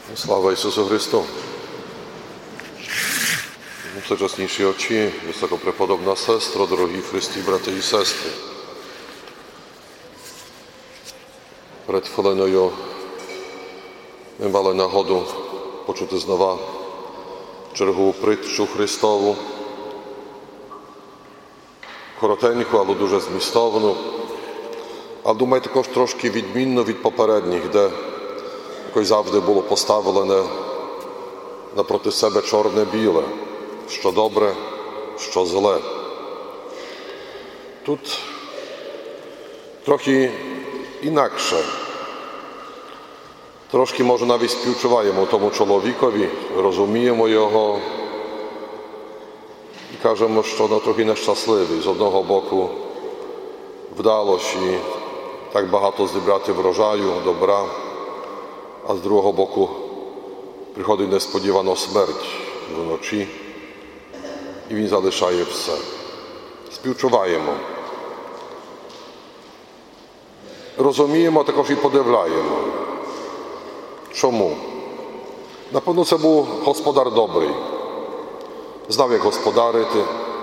Слава Ісусу Христу! Всечасніші очі, високопреподобна сестро, дорогі Христі, брати і сестри. Перед хвилиною ми мали нагоду почути знову чергову притчу Христову, коротеньку, але дуже змістовну, а думаю, також трошки відмінно від попередніх, де якось завжди було поставлене напроти себе чорне-біле, що добре, що зле. Тут трохи інакше. Трошки, може, навіть співчуваємо тому чоловікові, розуміємо його і кажемо, що трохи нещасливий. З одного боку вдалося так багато зібрати врожаю, добра, а з другого боку приходить несподівано смерть вночі і він залишає все. Співчуваємо. Розуміємо, а також і подивляємо. Чому? Напевно, це був господар добрий. Знав, як господарити.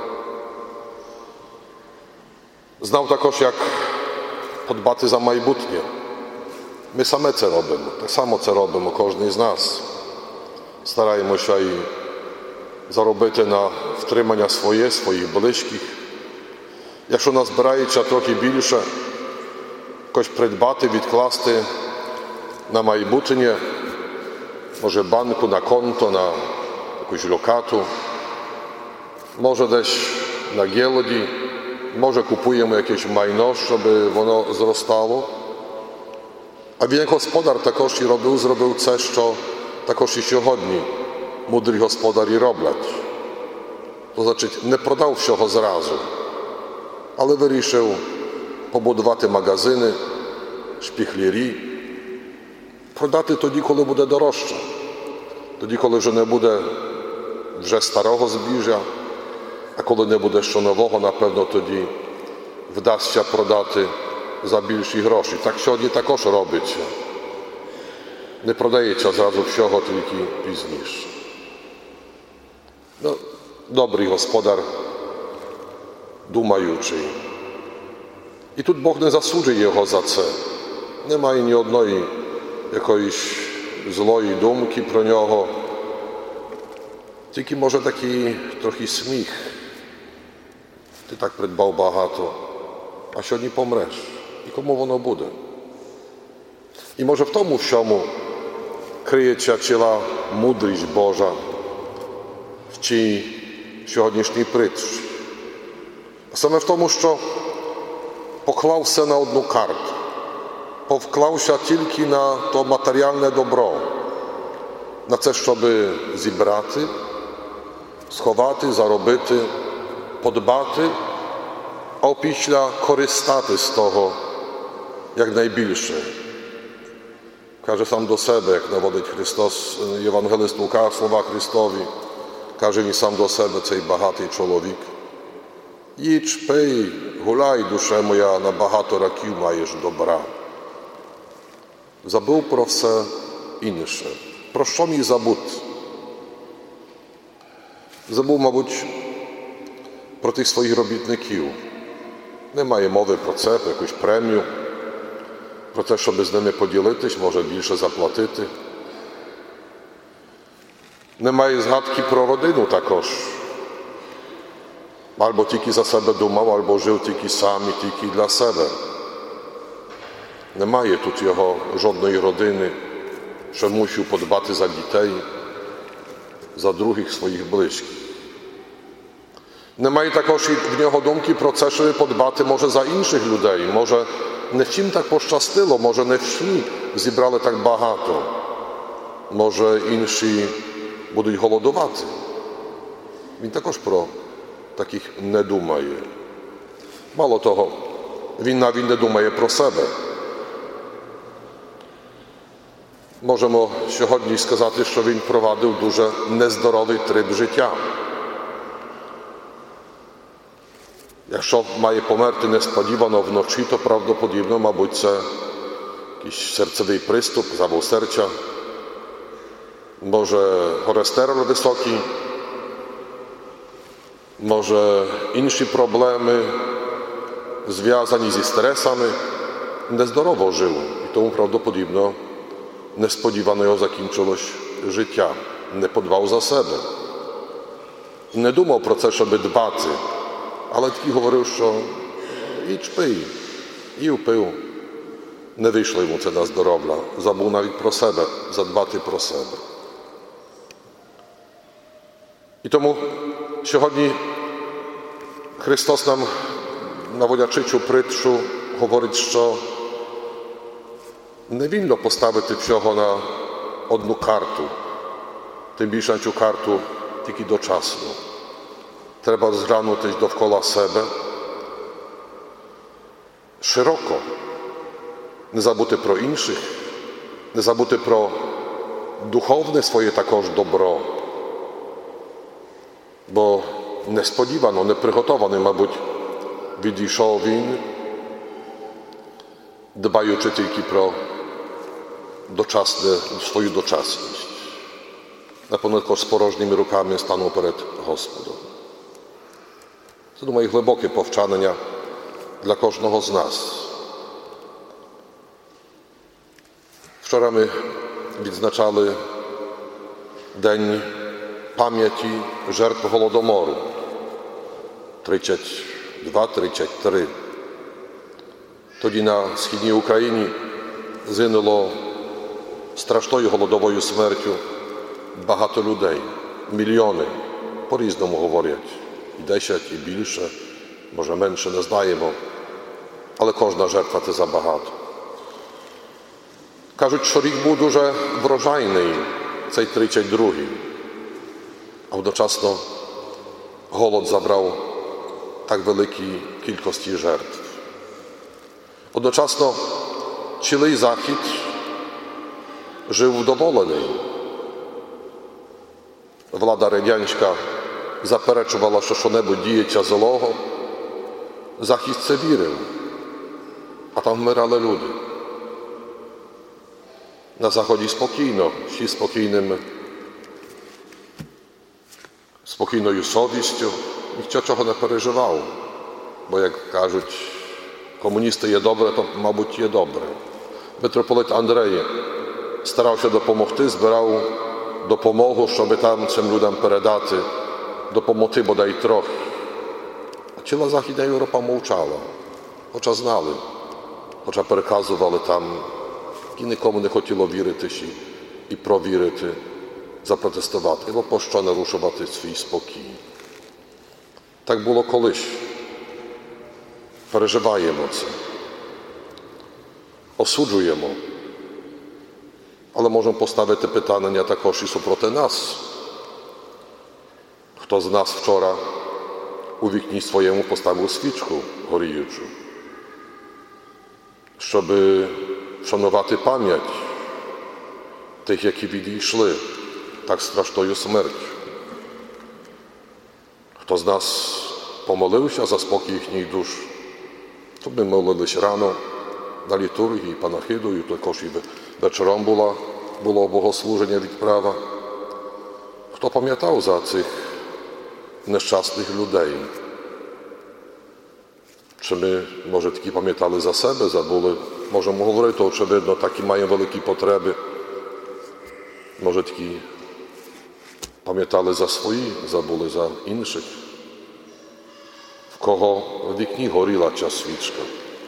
Знав також, як подбати за майбутнє. Ми саме це робимо. Так само це робимо кожен з нас. Стараємося і заробити на втримання своїх близьких. Якщо назбирається трохи більше, якось придбати, відкласти на майбутнє, може банку, на конто, на якусь локату, може десь на гілоді, може купуємо якесь майно, щоб воно зростало. А він як господар також і зробив це, що також і сьогодні мудрі господарі роблять. То значить, не продав всього зразу, але вирішив побудувати магазини, шпіхлярі, продати тоді, коли буде дорожче, тоді, коли вже не буде старого збіжжя, а коли не буде що нового, напевно, тоді вдасться продати за більші гроші. Так сьогодні також робиться. Не продається зразу всього, тільки пізніше. Добрий господар, думаючий. І тут Бог не засуджує його за це. Немає ні одної якоїсь злої думки про нього. Тільки, може, такий трохи сміх. Ти так придбав багато, а сьогодні помреш. І кому воно буде? І може в тому всьому криється ціла мудрість Божа в цій сьогоднішній притчі. Саме в тому, що поклав все на одну карту. Повклався тільки на то матеріальне добро, на це, щоб зібрати, сховати, заробити, подбати, а опісля користати з того якнайбільше. Каже сам до себе, як наводить Христос, євангелист Лука, слова Христові, каже він сам до себе, цей багатий чоловік. Їдź, пий, гуляй, душе моя, на багато років маєш добра. Забув про все інше. Про що міг забути? Забув, мабуть, про тих своїх робітників. Немає мови про це, про якусь премію, про те, щоб з ними поділитись, може більше заплатити. Немає згадки про родину також. Або тільки за себе думав, або жив тільки сам і тільки для себе. Немає тут його жодної родини, що мусив подбати за дітей, за других своїх близьких. Немає також і в нього думки про це, щоб подбати, може, за інших людей. Може, не всім так пощастило, може, не всі зібрали так багато. Може, інші будуть голодувати. Він також про таких не думає. Мало того, він навіть не думає про себе. Можемо сьогодні сказати, що він провадив дуже нездоровий трип життя. Якщо має померти несподівано вночі, то правдоподібно, мабуть, це якийсь серцевий приступ, завал серця. може cholesterol wysoki, може інші проблеми, зв'язані зі стресами, нездорово жив. І тому правдоподібно несподівано його закінчилось життя. Не подбав за себе. Не думав про це, щоб дбати, але тільки говорив, що «Ідь пий». І впив. Не вийшло йому це на здоров'я. Забув навіть про себе, задбати про себе. І тому сьогодні Христос нам, наводячи цю притчу, говорить, що не вільно поставити всього на одну карту, тим більше на цю карту тільки дочасно. Треба зглянутись довкола себе широко, не забути про інших, не забути про духовне своє також добро, бо несподівано, неприготований, мабуть, відійшов він, дбаючи тільки про свою дочасність. Напевно, також з порожніми руками стану перед Господом. Це, думаю, глибоке повчання для кожного з нас. Вчора ми відзначали День пам'яті жертв Голодомору 32-33. Тоді на східній Україні згинуло страшною голодовою смертю багато людей, мільйони, по-різному говорять, і 10, і більше, може менше, не знаємо, але кожна жертва – це забагато. Кажуть, що рік був дуже врожайний, цей 32-й, а одночасно голод забрав так великій кількості жертв. Одночасно цілий Захід жив вдоволений. Влада радянська заперечувала, що що-небудь діється злого. Захід це вірив, а там вмирали люди. На Заході спокійно, всі спокійною совістю, ніхто чого не переживав. Бо, як кажуть, комуністи є добре, то, мабуть, є добре. Митрополит Андрей старався допомогти, збирав допомогу, щоб там цим людям передати, допомогти бодай трохи. А ціла Західна Європа мовчала, хоча знали, хоча переказували там, і нікому не хотіло вірити і провірити, запротестувати, бо пощо нарушувати свій спокій. Так було колись. Переживаємо це. Осуджуємо. Але можемо поставити питання також і супроти нас. Хто з нас вчора у вікні своєму поставив свічку горіючу, щоб вшанувати пам'ять тих, які відійшли так страшною смертю? Хто з нас помолився за спокій їхніх душ? То ми молились рано на літургії, панахиду, і також і вечором було богослуження, відправа. Хто пам'ятав за цих нещасних людей? Чи ми, може, такі пам'ятали за себе, забули? Можемо говорити, очевидно, такі маємо великі потреби. Може, такі пам'ятали за свої, забули за інших. В кого в вікні горіла ця свічка.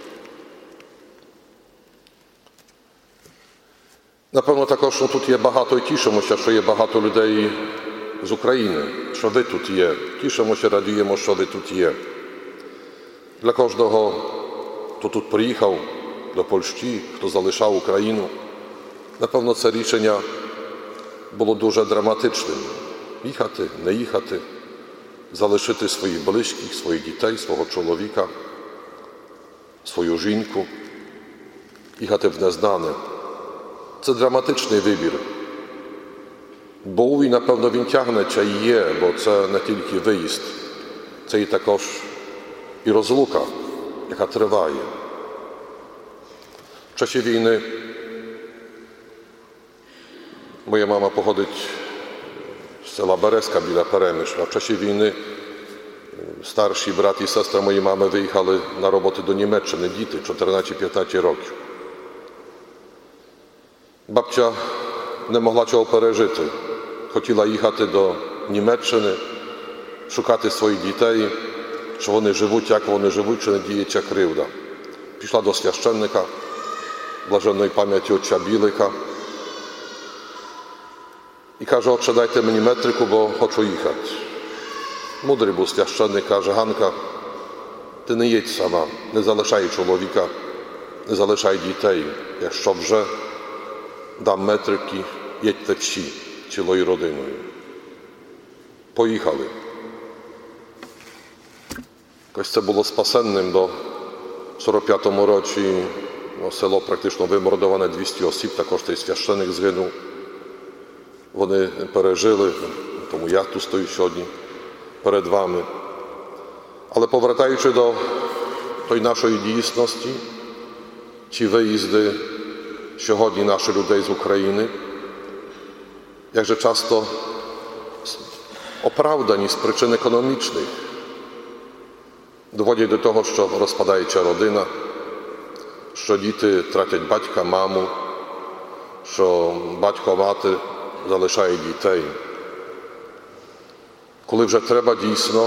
Напевно, також тут є багато і тішимося, що є багато людей з України, що ви тут є. Тішимося, радіємо, що ви тут є. Для кожного, хто тут приїхав до Польщі, хто залишав Україну, напевно, це рішення було дуже драматичним. Їхати, не їхати, залишити своїх близьких, своїх дітей, свого чоловіка, свою жінку, їхати в незнане. Це драматичний вибір. Був і, напевно, він тягнеться і є, бо це не тільки виїзд, це і також і розлука, яка триває. В часі війни Моя мама походить з села Березка біля Перемишля. В часі війни старші брат і сестра моєї мами виїхали на роботи до Німеччини, діти 14-15 років. Бабця не могла цього пережити. Хотіла їхати до Німеччини, шукати своїх дітей, що вони живуть, як вони живуть, чи не діється кривда. Пішла до священника, блаженної пам'яті отця Білика, і каже: отче, дайте мені метрику, бо хочу їхати. Мудрий був священник, каже: Ганка, ти не їдь сама, не залишай чоловіка, не залишай дітей. Якщо вже дам метрики, їдьте всі, цілою родиною. Поїхали. Якось це було спасенним, бо в 45-му році село практично вимордоване, 200 осіб, також той священик згинув. Вони пережили, тому я тут стою сьогодні перед вами. Але повертаючи до тої нашої дійсності, ці виїзди сьогодні наших людей з України, jakże часто оправдані з причин економічних, доводять до того, що розпадається родина, що діти тратять батька, маму, що батько, мати залишають дітей. Коли вже треба дійсно,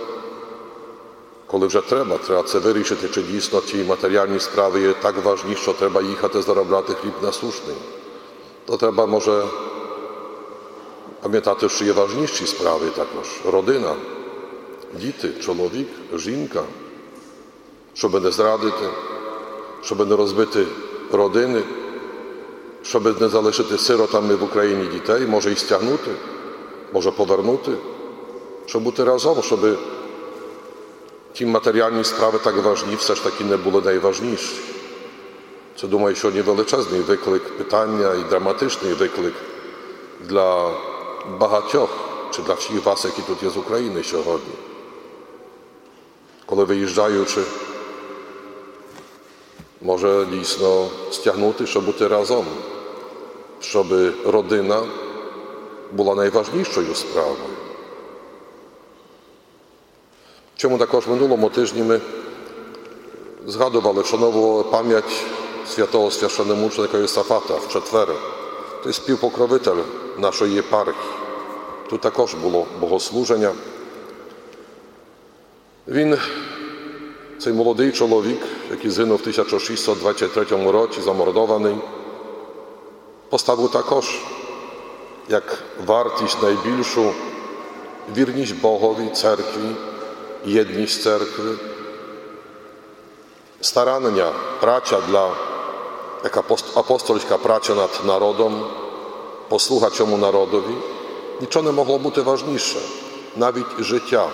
треба це вирішити, чи дійсно ті матеріальні справи є так важні, що треба їхати заробляти хліб насущний, то треба, може, пам'ятати, що є важніші справи також. Родина, діти, чоловік, жінка, щоб не зрадити, щоб не розбити родини, щоб не залишити сиротами в Україні дітей, може і стягнути, може повернути, щоб бути разом, щоб ті матеріальні справи так важні все ж таки не були найважніші. Це, думаю, сьогодні величезний виклик питання і драматичний виклик для багатьох, чи для всіх вас, які тут є з України сьогодні. Коли виїжджаючи, може дійсно стягнути, щоб бути разом, щоб родина була найважнішою справою. Чому також в минулому тижні ми згадували, вшановували пам'ять святого священномученика Йосафата в четвер. Той співпокровитель нашої єпархії. Тут також було богослуження. Він, цей молодий чоловік, який згинув в 1623 році, замордований, поставив також як вартість найбільшу вірність Богові, церкві, єдність церкви, старання, праця як апостольська праця над народом, послуга цьому народові, нічого не могло бути важніше, навіть життя.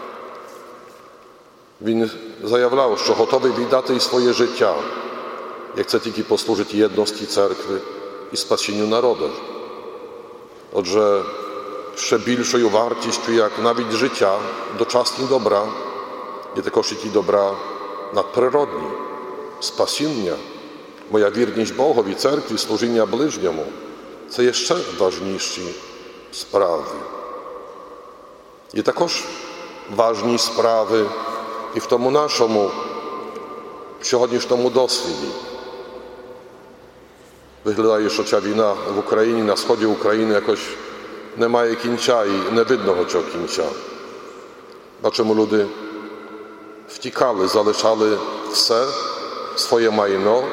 Він заявляв, що готовий віддати і своє життя, як це тільки послужить єдності церкви і спасінню народу. Отже, ще більшою вартістю, як навіть життя, дочасні добра, є також і ті добра надприродні, спасіння, моя вірність Богові, церкві, служіння ближньому. Це є ще важніші справи. Є також важні справи і в тому нашому сьогоднішньому досвіді. Виглядає, що ця війна в Україні, на сході України якось не має кінця і не видно цього кінця. Бачимо, люди втікали, залишали все, своє майно,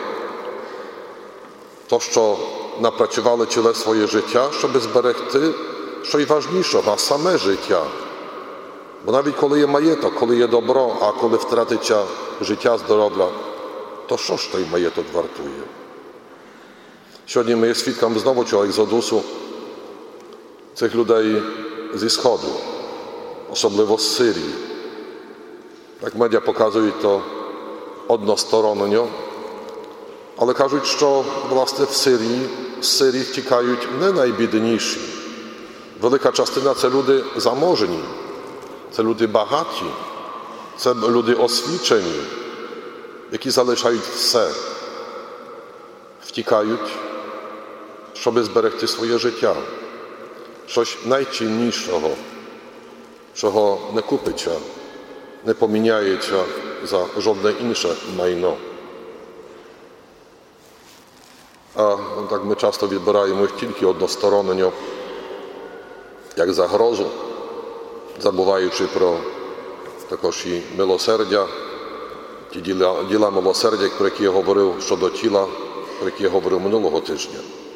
то, що напрацювали ціле своє життя, щоб зберегти, що й важнішого, саме життя. Бо навіть коли є маєток, коли є добро, а коли втратиться життя, здоров'я, то що ж той маєток вартує? Сьогодні ми є свідками знову цього екзодусу цих людей зі Сходу, особливо з Сирії. Як медіа показують, то односторонньо, але кажуть, що, власне, з Сирії втікають не найбідніші. Велика частина – це люди заможні, це люди багаті, це люди освічені, які залишають все, втікають, щоб зберегти своє життя. Щось найціннішого, чого не купиться, не поміняється за жодне інше майно. А так ми часто відбираємо їх тільки односторонньо, як загрозу, забуваючи про також і милосердя, ті діла милосердя, про які я говорив щодо тіла, про які я говорив минулого тижня.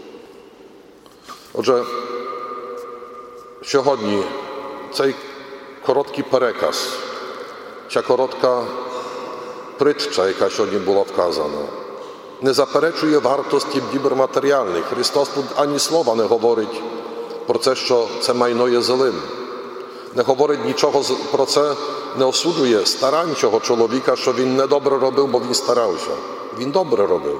Отже, сьогодні цей короткий переказ, ця коротка притча, яка сьогодні була вказана, не заперечує вартості дібр матеріальних. Христос тут ані слова не говорить про це, що це майно є злим. Не говорить нічого про це, не осуджує старань цього чоловіка, що він не добре робив, бо він старався. Він добре робив.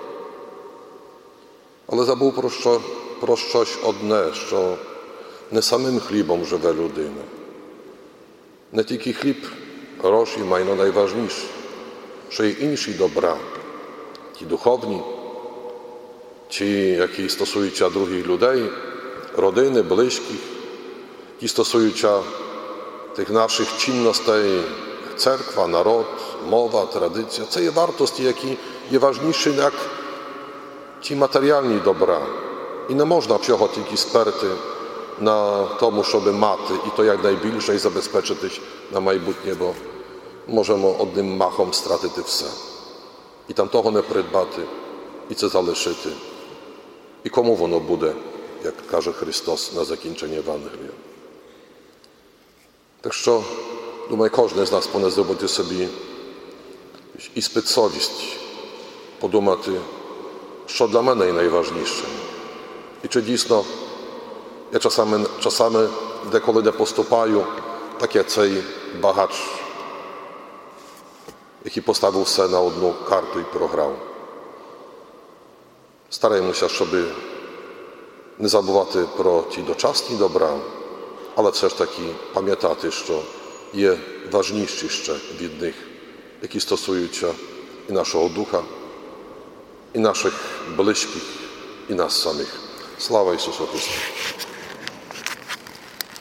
Але забув про щось одне, що не самим хлібом живе людина. Не тільки хліб, гроші, майно найважніше, що й інші добра, ті духовні, ті, які стосуються других людей, родини, близьких, ті стосуються тих наших цінностей, церква, народ, мова, традиція. Це є вартості, які є ważniejsze, як ті матеріальні добра. І не можна всього тільки сперти на тому, щоб мати, і то якнайбільше, і забезпечити на майбутнє, бо можемо одним махом стратити все. І там того не придбати, і це залишити. І кому воно буде, як каже Христос на закінчення Євангелія. Так що, думаю, кожен з нас повинен зробити собі іспит совісті, подумати, що для мене є найважніше. І чи дійсно я czasami деколи не поступаю, так як цей багач, який поставив все на одну карту і програв. Стараємося, щоб не забувати про ті дочасні добра, але все ж таки пам'ятати, що є важніші ще від них, які стосуються і нашого духа, і наших близьких, і нас самих. Слава Ісусу Христу!